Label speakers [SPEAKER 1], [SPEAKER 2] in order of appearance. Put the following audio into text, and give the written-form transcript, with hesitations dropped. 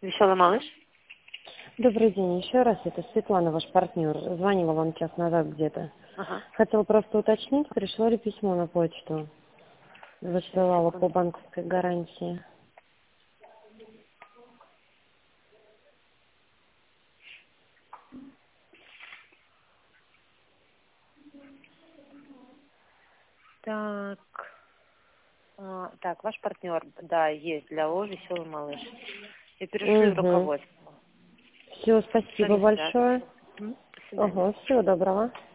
[SPEAKER 1] Веселый малыш?
[SPEAKER 2] Добрый день, еще раз, это Светлана, ваш партнер. Звонила вам час назад где-то.
[SPEAKER 1] Ага.
[SPEAKER 2] Хотела просто уточнить, пришло ли письмо на почту.
[SPEAKER 1] Сейчас,
[SPEAKER 2] Высылала по
[SPEAKER 1] секунду.
[SPEAKER 2] банковской гарантии.
[SPEAKER 1] Так. Так, ваш партнер, да, есть для О, веселый малыш. И перешли в
[SPEAKER 2] Угу.
[SPEAKER 1] руководство.
[SPEAKER 2] Все,
[SPEAKER 1] Все
[SPEAKER 2] спасибо
[SPEAKER 1] не связано.
[SPEAKER 2] большое.
[SPEAKER 1] До свидания.
[SPEAKER 2] Ага, всего доброго.